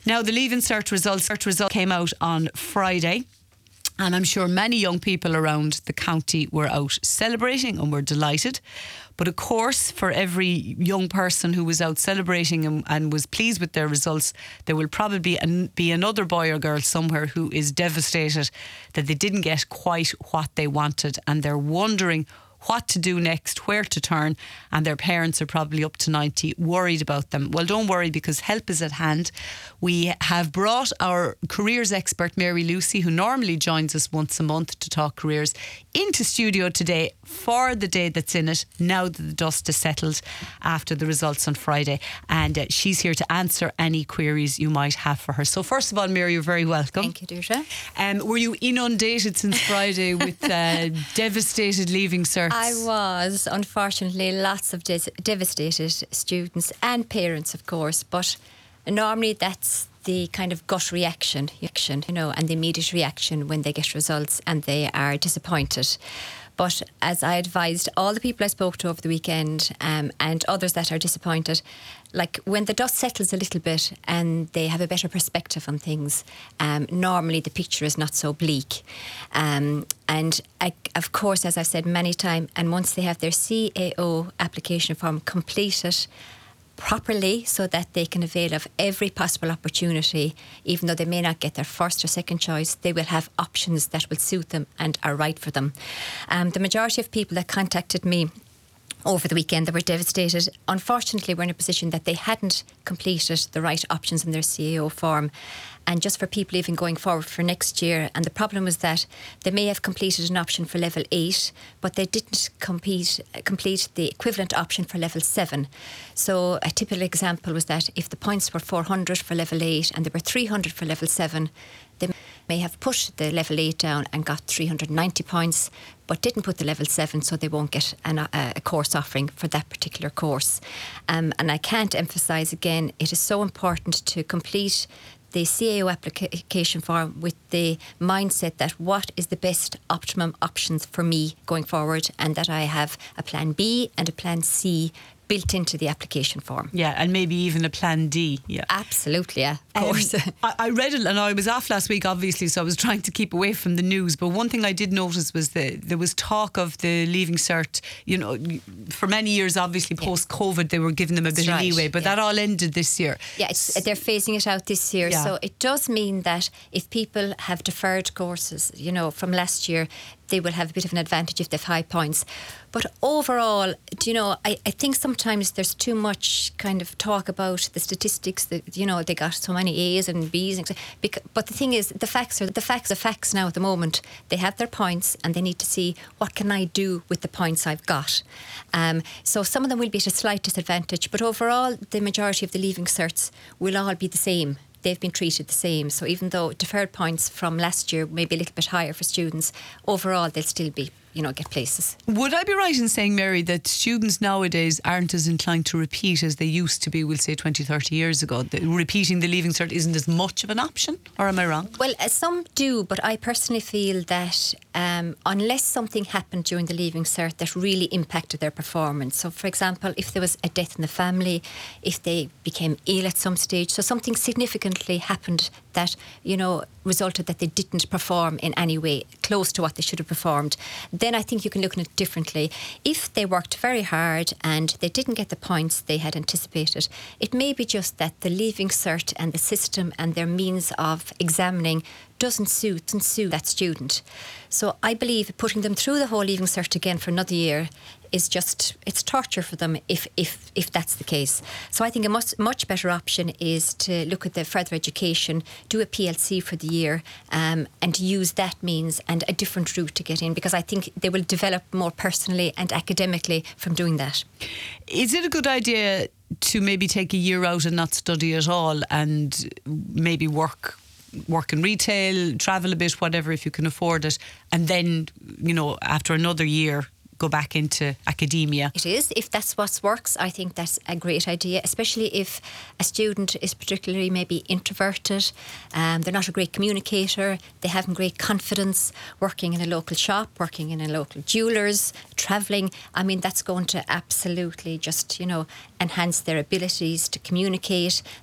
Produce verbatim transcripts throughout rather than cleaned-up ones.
Now, the Leaving Cert results, cert result came out on Friday. And I'm sure many young people around the county were out celebrating and were delighted. But of course, for every young person who was out celebrating and, and was pleased with their results, there will probably an, be another boy or girl somewhere who is devastated that they didn't get quite what they wanted, and they're wondering what to do next, where to turn, and their parents are probably up to ninety worried about them. Well, don't worry, because help is at hand. We have brought our careers expert Mary Lucy, who normally joins us once a month to talk careers, into studio today for the day that's in it, now that the dust is settled after the results on Friday. And uh, she's here to answer any queries you might have for her. So first of all, Mary, you're very welcome. Thank you, Deirdre. Um, were you inundated since Friday with uh, devastated Leaving Certs? I was, unfortunately, lots of des- devastated students and parents, of course, but normally that's the kind of gut reaction, reaction, you know, and the immediate reaction when they get results and they are disappointed. But as I advised all the people I spoke to over the weekend um, and others that are disappointed, like when the dust settles a little bit and they have a better perspective on things, um, normally the picture is not so bleak. Um, and I, of course, as I've said many times, and once they have their C A O application form completed properly so that they can avail of every possible opportunity, even though they may not get their first or second choice, they will have options that will suit them and are right for them. Um, the majority of people that contacted me over the weekend that were devastated, unfortunately, were in a position that they hadn't completed the right options in their C A O form. And just for people even going forward for next year, and the problem was that they may have completed an option for level eight, but they didn't compete, complete the equivalent option for level seven. So a typical example was that if the points were four hundred for level eight and there were three hundred for level seven, they may have pushed the level eight down and got three hundred ninety points, but didn't put the level seven, so they won't get an, a, a course offering for that particular course. Um, and I can't emphasise again, it is so important to complete the C A O application form with the mindset that what is the best optimum options for me going forward, and that I have a plan B and a plan C built into the application form. Yeah, and maybe even a plan D. Yeah, absolutely. Yeah, of course. Um, I, I read it, and I was off last week, obviously, so I was trying to keep away from the news. But one thing I did notice was that there was talk of the Leaving Cert. You know, for many years, obviously post COVID, they were giving them a That's bit right. of leeway, but yeah. that all ended this year. Yeah, it's, they're phasing it out this year. Yeah. So it does mean that if people have deferred courses, you know, from last year, they will have a bit of an advantage if they've high points. But overall, do you know, I, I think sometimes there's too much kind of talk about the statistics that, you know, they got so many A's and B's. And because, but the thing is, the facts are the facts are facts now at the moment. They have their points and they need to see what can I do with the points I've got. Um, so some of them will be at a slight disadvantage, but overall, the majority of the Leaving Certs will all be the same. They've been treated the same. So even though deferred points from last year may be a little bit higher for students, overall they'll still be, you know, get places. Would I be right in saying, Mary, that students nowadays aren't as inclined to repeat as they used to be, we'll say twenty, thirty years ago? That repeating the Leaving Cert isn't as much of an option, or am I wrong? Well, uh, some do, but I personally feel that um, unless something happened during the Leaving Cert that really impacted their performance, so for example, if there was a death in the family, if they became ill at some stage, so something significantly happened that, you know, resulted that they didn't perform in any way close to what they should have performed, then I think you can look at it differently. If they worked very hard and they didn't get the points they had anticipated, it may be just that the Leaving Cert and the system and their means of examining doesn't suit, doesn't suit that student. So I believe putting them through the whole Leaving Cert again for another year is just, it's torture for them if if if that's the case. So I think a much, much better option is to look at the further education, do a P L C for the year, um, and to use that means and a different route to get in, because I think they will develop more personally and academically from doing that. Is it a good idea to maybe take a year out and not study at all, and maybe work work in retail, travel a bit, whatever, if you can afford it, and then, you know, after another year go back into academia? It is. If that's what works, I think that's a great idea, especially if a student is particularly maybe introverted, um, they're not a great communicator, they haven't great confidence, working in a local shop, working in a local jeweller's, travelling. I mean, that's going to absolutely just, you know, enhance their abilities to communicate,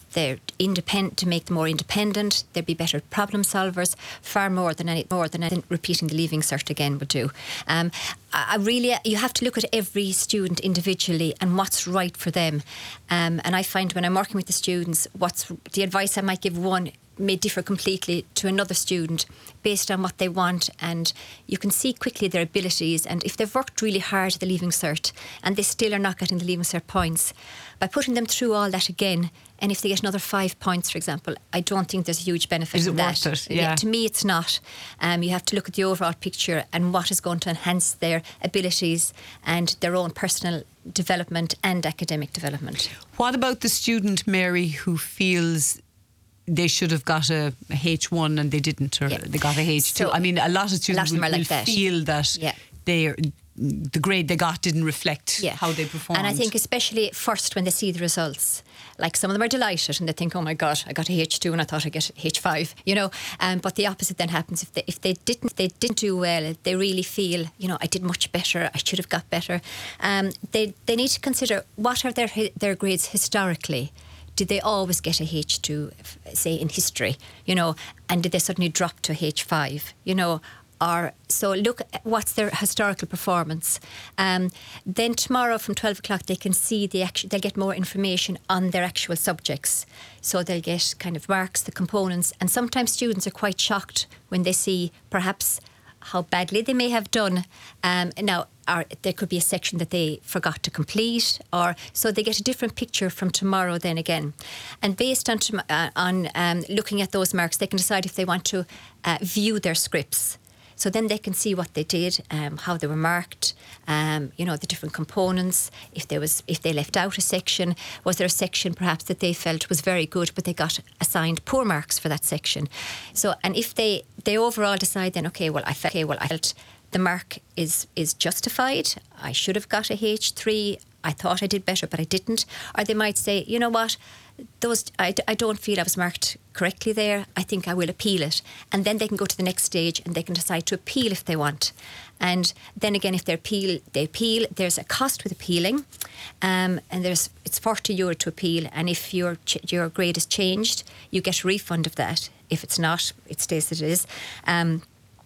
they're independent, to make them more independent. They'd be better problem solvers, far more than any more than anything repeating the Leaving Cert again would do. Um, I, I really, you have to look at every student individually and what's right for them. Um, and I find when I'm working with the students, what's the advice I might give one may differ completely to another student based on what they want, and you can see quickly their abilities. And if they've worked really hard at the Leaving Cert and they still are not getting the Leaving Cert points, by putting them through all that again, and if they get another five points, for example, I don't think there's a huge benefit is in it that. Worth it? Yeah. To me, it's not. Um, you have to look at the overall picture and what is going to enhance their abilities and their own personal development and academic development. What about the student, Mary, who feels they should have got a, a H one and they didn't, or yeah. they got a H two? So, I mean, a lot of students lot of will, like will that. feel that yeah. they the grade they got didn't reflect yeah. how they performed. And I think especially first when they see the results, like some of them are delighted and they think, oh my God, I got a H two and I thought I'd get a H five, you know. Um, but the opposite then happens. If they, if they didn't if they didn't do well, they really feel, you know, I did much better, I should have got better. Um, they, they need to consider what are their their grades historically. Did they always get a H two, say, in history, you know, and did they suddenly drop to a H five, you know? Or so look at what's their historical performance. Um, then tomorrow from twelve o'clock they can see the actual, they'll get more information on their actual subjects. So they'll get kind of marks, the components, and sometimes students are quite shocked when they see perhaps how badly they may have done. Um, now, or there could be a section that they forgot to complete, or so they get a different picture from tomorrow then again. And based on tom- uh, on um, looking at those marks, they can decide if they want to uh, view their scripts. So then they can see what they did, um, how they were marked, um, you know, the different components. If there was, if they left out a section, was there a section perhaps that they felt was very good, but they got assigned poor marks for that section? So, and if they they overall decide then, okay, well, I felt, okay, well, I felt the mark is is justified. I should have got a H three. I thought I did better, but I didn't. Or they might say, you know what, those I, I don't feel I was marked correctly there. I think I will appeal it. And then they can go to the next stage and they can decide to appeal if they want. And then again, if they appeal, they appeal. There's a cost with appealing, um, and there's it's forty euro to appeal. And if your ch- your grade is changed, you get a refund of that. If it's not, it stays as it is. Um,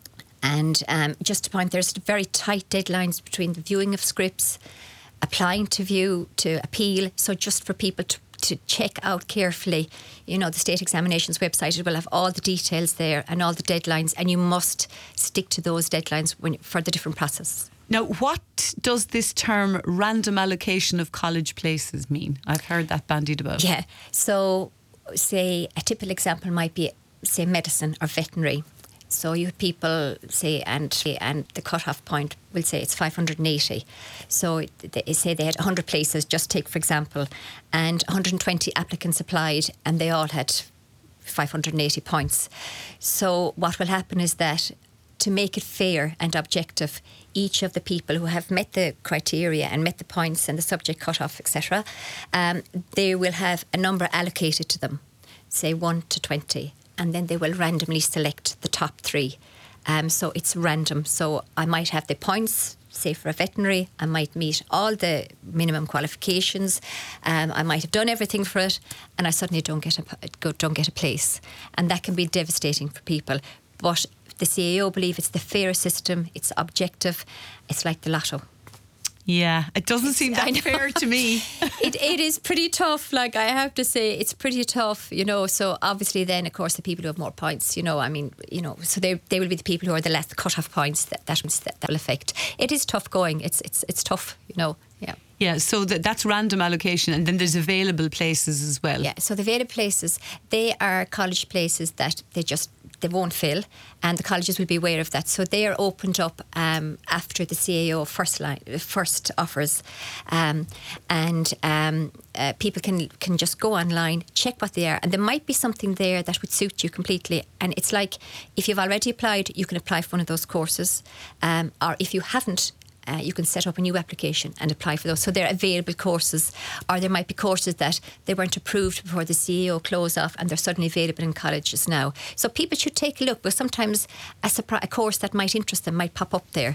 and um, just to point, there's very tight deadlines between the viewing of scripts, applying to view, to appeal. So just for people to, to check out carefully, you know, the State Examinations website, it will have all the details there and all the deadlines, and you must stick to those deadlines when, for the different process. Now, what does this term random allocation of college places mean? I've heard that bandied about. Yeah. So, say a typical example might be, say, medicine or veterinary. So you have people say, and and the cut-off point will say it's five hundred eighty. So they say they had one hundred places, just take for example, and one hundred twenty applicants applied, and they all had five hundred eighty points. So what will happen is that, to make it fair and objective, each of the people who have met the criteria and met the points and the subject cut-off, et cetera, um, they will have a number allocated to them, say one to twenty. And then they will randomly select the top three. Um, so it's random. So I might have the points, say for a veterinary, I might meet all the minimum qualifications, um, I might have done everything for it, and I suddenly don't get a don't get a place, and that can be devastating for people. But the C A O believe it's the fair system, it's objective, it's like the lotto. Yeah, it doesn't seem that fair to me. it it is pretty tough. Like, I have to say, it's pretty tough, you know. So obviously, then of course the people who have more points, you know. I mean, you know, so they they will be the people who are the less cut-off points that that, that that will affect. It is tough going. It's it's it's tough, you know. Yeah. Yeah. So that that's random allocation, and then there's available places as well. Yeah. So the available places, they are college places that they just they won't fill, and the colleges will be aware of that. So they are opened up um, after the C A O first line, first offers, um, and um, uh, people can can just go online, check what they are, and there might be something there that would suit you completely. And it's like, if you've already applied, you can apply for one of those courses, um, or if you haven't, Uh, you can set up a new application and apply for those. So they're available courses, or there might be courses that they weren't approved before the C A O closed off, and they're suddenly available in colleges now. So people should take a look, but sometimes a, surprise, a course that might interest them might pop up there.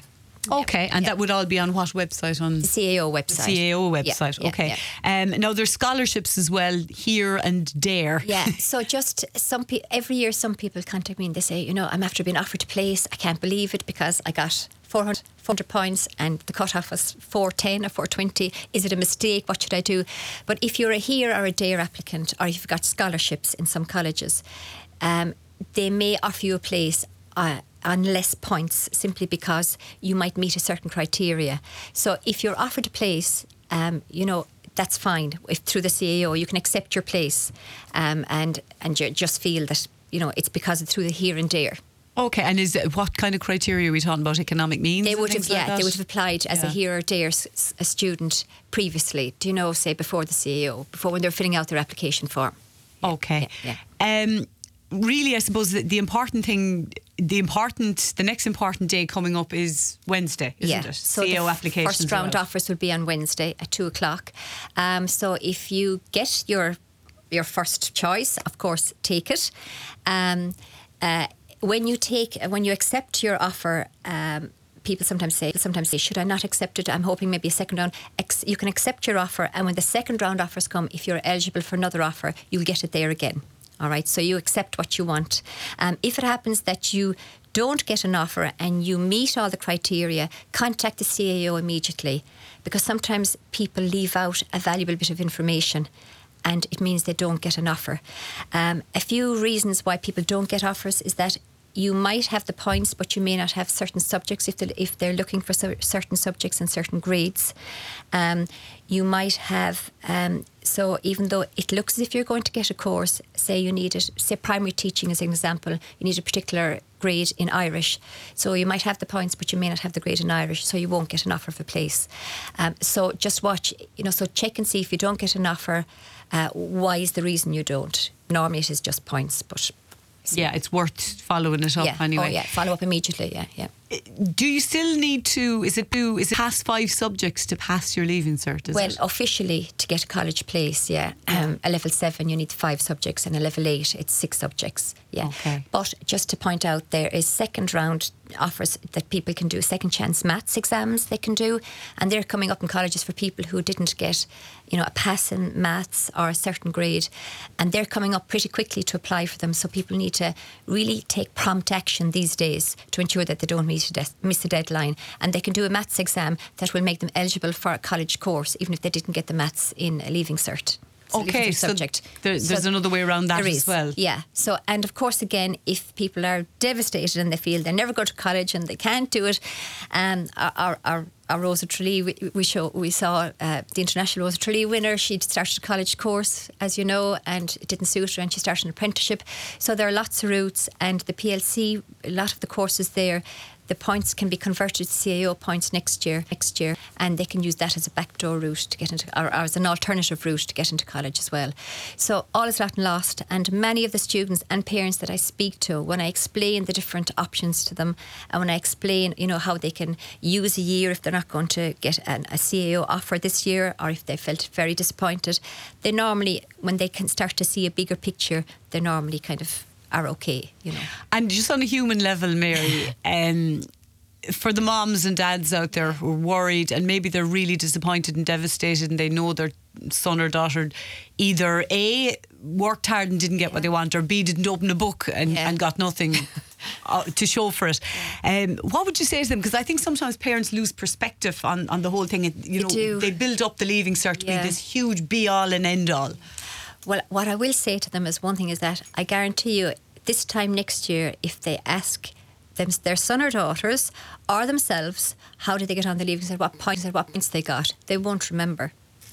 Okay, and yeah. that would all be on what website? On the C A O website. The C A O website, Yeah, yeah, okay. yeah. Um, now, there's scholarships as well, Here and Dare. Yeah, so just some pe- every year some people contact me and they say, you know, I'm after being offered a place. I can't believe it because I got four hundred, four hundred points and the cut-off was four ten or four twenty. Is it a mistake? What should I do? But if you're a Here or a Dare applicant, or if you've got scholarships in some colleges, um, they may offer you a place uh, on less points simply because you might meet a certain criteria. So if you're offered a place, um, you know, that's fine. If through the C A O you can accept your place, um, and and you just feel that, you know, it's because of through the Here and Dare. Okay, and is it, what kind of criteria are we talking about? Economic means? They and would have, things like yeah, that? they would have applied as Yeah. a Here or Dare s- a student previously. Do you know, say before the C A O, before when they're filling out their application form. Okay. Yeah, Um, really, I suppose the, the important thing, the important, the next important day coming up is Wednesday, isn't yeah. it? So C A O the f- applications. first are round out. offers will be on Wednesday at two o'clock. Um, so if you get your your first choice, of course, take it. Um, uh, when you take, when you accept your offer. Um, People sometimes say, sometimes say, should I not accept it? I'm hoping maybe a second round. Ex- you can accept your offer, and when the second round offers come, if you're eligible for another offer, you'll get it there again. All right, so you accept what you want. Um, if it happens that you don't get an offer and you meet all the criteria, contact the C A O immediately, because sometimes people leave out a valuable bit of information and it means they don't get an offer. Um, a few reasons why people don't get offers is that you might have the points, but you may not have certain subjects if they're, if they're looking for cer- certain subjects and certain grades. Um, you might have, um, so even though it looks as if you're going to get a course, say you need it, say primary teaching as an example, you need a particular grade in Irish. So you might have the points, but you may not have the grade in Irish, so you won't get an offer of a place. Um, so just watch, you know, so check and see if you don't get an offer, uh, why is the reason you don't? Normally it is just points, but... Yeah, it's worth following it up yeah. anyway. Oh, yeah, follow up immediately, yeah, yeah. Do you still need to, is it do, is it pass five subjects to pass your leaving cert, is Well, it? officially, to get a college place, yeah. Um, a level seven, you need five subjects, and a level eight, it's six subjects, yeah. Okay. But just to point out, there is second round offers that people can do, second chance maths exams they can do, and they're coming up in colleges for people who didn't get, you know, a pass in maths or a certain grade, and they're coming up pretty quickly to apply for them, so people need to really take prompt action these days to ensure that they don't meet a de- miss a deadline, and they can do a maths exam that will make them eligible for a college course even if they didn't get the maths in a leaving cert. It's a Okay, leaving so subject. there- there's So another way around that there as is, well. Yeah. So, and of course, again, if people are devastated and they feel they never go to college and they can't do it, um, our, our, our Rosa Tralee, we, we, show, we saw uh, the International Rosa Tralee winner. She'd started a college course, as you know, and it didn't suit her, and she started an apprenticeship. So there are lots of routes, and the P L C, a lot of the courses there, the points can be converted to C A O points next year, next year, and they can use that as a backdoor route to get into, or, or as an alternative route to get into college as well. So all is not lost, and many of the students and parents that I speak to, when I explain the different options to them, and when I explain, you know, how they can use a year if they're not going to get an, a C A O offer this year, or if they felt very disappointed, they normally, when they can start to see a bigger picture, they normally kind of are okay, you know. And just on a human level, Mary, um, for the moms and dads out there who are worried and maybe they're really disappointed and devastated and they know their son or daughter either A, worked hard and didn't get what they want, or B, didn't open a book and, Yeah. and got nothing uh, to show for it. Um, what would you say to them? Because I think sometimes parents lose perspective on, on the whole thing. And, you They know, do. they build up the Leaving Cert to Yeah. be this huge be all and end all. Well, what I will say to them is one thing is that I guarantee you this time next year, if they ask them, their son or daughters or themselves, how did they get on the Leaving Cert, what points or what points they got, they won't remember.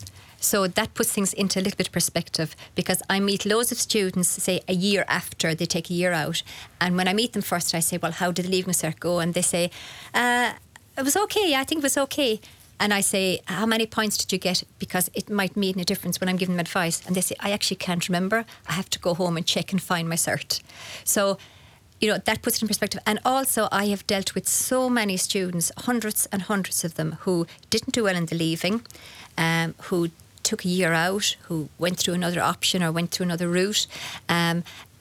So that puts things into a little bit of perspective, because I meet loads of students, say a year after they take a year out, and when I meet them first I say, well, how did the Leaving Cert go? And they say, uh, it was okay, I think it was okay. And I say, how many points did you get? Because it might mean a difference when I'm giving them advice. And they say, I actually can't remember. I have to go home and check and find my cert. So, you know, that puts it in perspective. And also, I have dealt with so many students, hundreds and hundreds of them, who didn't do well in the leaving, um, who took a year out, who went through another option or went through another route. Um,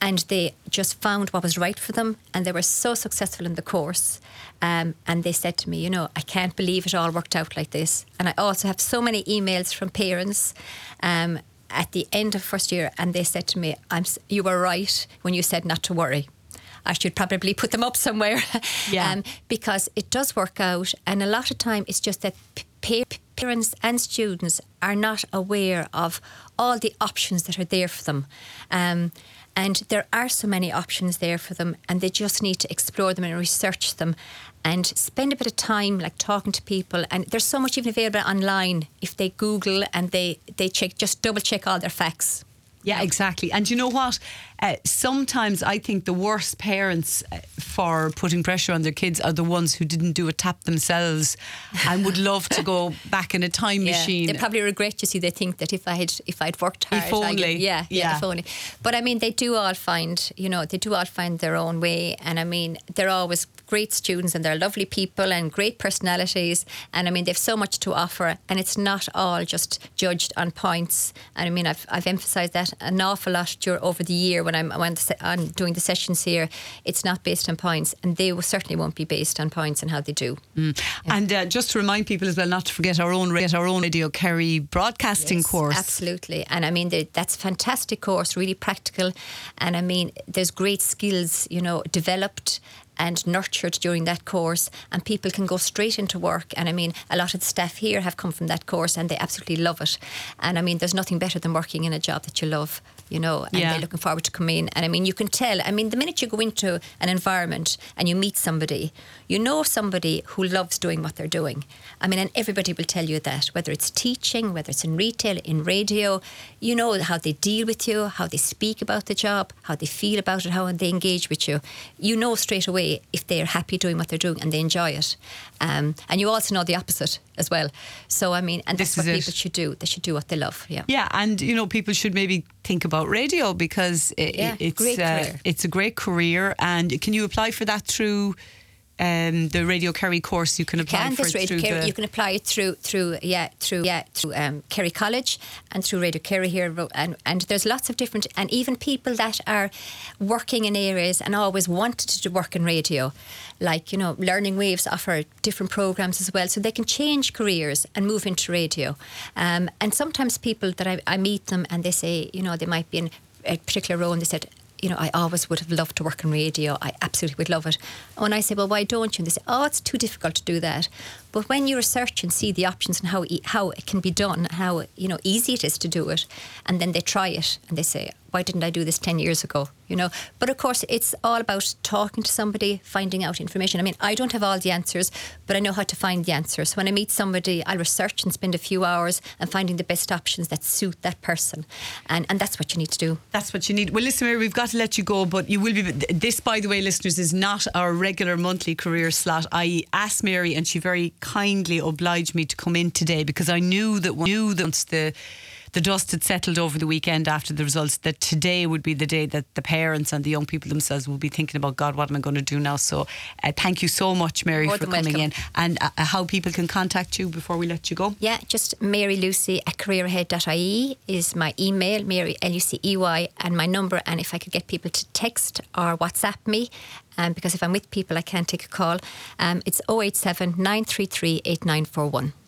and they just found what was right for them, and they were so successful in the course. Um, and they said to me, you know, I can't believe it all worked out like this. And I also have so many emails from parents um, at the end of first year, and they said to me, I'm, you were right when you said not to worry. I should probably put them up somewhere. Yeah. um, because it does work out, and a lot of time it's just that pa- parents and students are not aware of all the options that are there for them. Um, and there are so many options there for them, and they just need to explore them and research them and spend a bit of time like talking to people. And there's so much even available online if they Google and they, they check, just double check all their facts. Yeah, exactly. And you know what? Uh, sometimes I think the worst parents uh, for putting pressure on their kids are the ones who didn't do a tap themselves and would love to go back in a time yeah. machine. They probably regret, you see, they think that if I had if I'd worked hard, If only. I could, yeah, yeah, Yeah. if only. But I mean, they do all find, you know, they do all find their own way. And I mean, they're always great students, and they're lovely people and great personalities. And I mean, they've so much to offer, and it's not all just judged on points. And I mean, I've I've emphasised that an awful lot during, over the year when I'm when I'm doing the sessions here. It's not based on points, and they will, certainly won't be based on points and how they do. Mm. Yeah. And uh, just to remind people as well, not to forget our own our own Radio Kerry broadcasting yes, course. Absolutely. And I mean, they, that's a fantastic course, really practical. And I mean, there's great skills, you know, developed and nurtured during that course, and people can go straight into work. And I mean, a lot of the staff here have come from that course, and they absolutely love it. And I mean, there's nothing better than working in a job that you love, you know, and yeah. they're looking forward to come in. And I mean, you can tell, I mean, the minute you go into an environment and you meet somebody, you know somebody who loves doing what they're doing. I mean, and everybody will tell you that, whether it's teaching, whether it's in retail, in radio, you know how they deal with you, how they speak about the job, how they feel about it, how they engage with you. You know straight away if they're happy doing what they're doing and they enjoy it. Um, and you also know the opposite as well. So, I mean, and This that's what is people it. should do. They should do what they love, yeah. Yeah, and, you know, people should maybe think about radio because it, Yeah, it's, great uh, career. it's a great career. And can you apply for that through um, the Radio Kerry course? You can apply Can for this it Radio through Kerry? the... You can apply it through through yeah through yeah through um, Kerry College and through Radio Kerry here, and and there's lots of different, and even people that are working in areas and always wanted to work in radio, like, you know, Learning Waves offer different programs as well, so they can change careers and move into radio. Um, and sometimes people that I, I meet them and they say, you know, they might be in a particular role and they said, you know, I always would have loved to work in radio. I absolutely would love it. And when I say, well, why don't you? And they say, oh, it's too difficult to do that. But when you research and see the options and how e- how it can be done, how, you know, easy it is to do it, and then they try it and they say, why didn't I do this ten years ago? You know, but of course it's all about talking to somebody, finding out information. I mean, I don't have all the answers, but I know how to find the answers. So when I meet somebody, I'll research and spend a few hours and finding the best options that suit that person. And and that's what you need to do. That's what you need. Well, listen, Mary, we've got to let you go, but you will be. This, by the way, listeners, is not our regular monthly career slot. I asked Mary, and she very kindly obliged me to come in today because I knew that knew that once the the dust had settled over the weekend after the results, that today would be the day that the parents and the young people themselves will be thinking about, God, what am I going to do now? So uh, thank you so much, Mary, More for than coming welcome. in. And uh, how people can contact you before we let you go. Yeah, just Mary Lucy at career ahead dot I E is my email, Mary L U C E Y, and my number. And if I could get people to text or WhatsApp me, um, because if I'm with people I can't take a call, um, it's oh eight seven, nine three three, eight nine four one.